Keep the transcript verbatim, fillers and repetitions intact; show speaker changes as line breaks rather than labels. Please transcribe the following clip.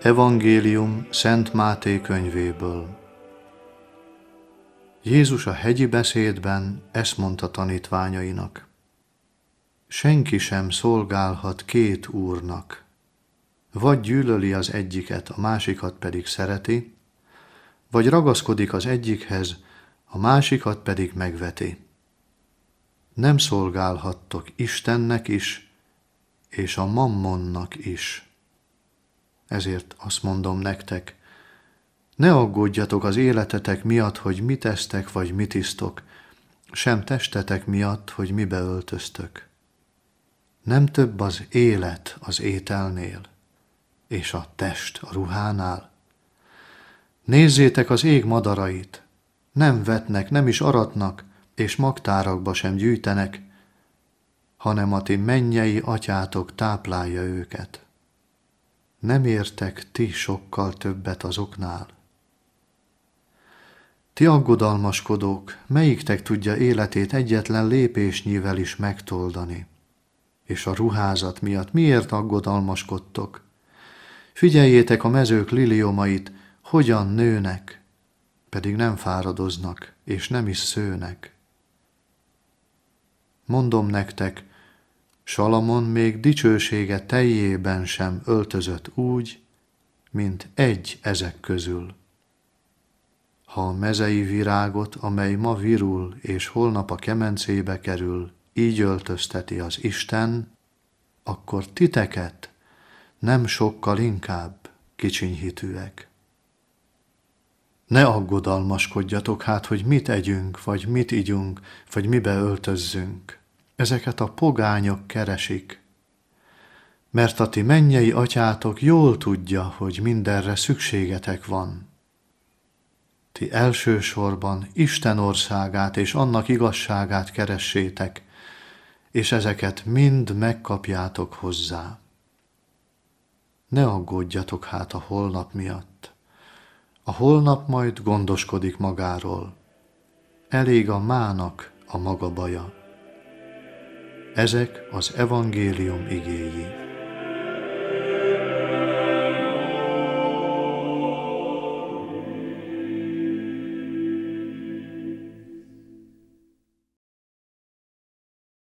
Evangélium Szent Máté könyvéből. Jézus a hegyi beszédben ezt mondta tanítványainak: senki sem szolgálhat két úrnak, vagy gyűlöli az egyiket, a másikat pedig szereti, vagy ragaszkodik az egyikhez, a másikat pedig megveti. Nem szolgálhattok Istennek is, és a mammonnak is. Ezért azt mondom nektek, ne aggódjatok az életetek miatt, hogy mit esztek vagy mit isztok, sem testetek miatt, hogy mibe öltöztök. Nem több az élet az ételnél, és a test a ruhánál? Nézzétek az ég madarait, nem vetnek, nem is aratnak, és magtárakba sem gyűjtenek, hanem a ti mennyei atyátok táplálja őket. Nem értek ti sokkal többet azoknál? Ti aggodalmaskodók, melyiktek tudja életét egyetlen lépésnyivel is megtoldani? És a ruházat miatt miért aggodalmaskodtok? Figyeljétek a mezők liliomait, hogyan nőnek, pedig nem fáradoznak, és nem is szőnek. Mondom nektek, Salamon még dicsősége teljében sem öltözött úgy, mint egy ezek közül. Ha a mezei virágot, amely ma virul és holnap a kemencébe kerül, így öltözteti az Isten, akkor titeket nem sokkal inkább kicsinyhitűek. Ne aggodalmaskodjatok hát, hogy mit együnk, vagy mit igyunk, vagy mibe öltözzünk. Ezeket a pogányok keresik, mert a ti mennyei atyátok jól tudja, hogy mindenre szükségetek van. Ti elsősorban Isten országát és annak igazságát keressétek, és ezeket mind megkapjátok hozzá. Ne aggódjatok hát a holnap miatt. A holnap majd gondoskodik magáról. Elég a mának a maga baja. Ezek az evangélium igéi.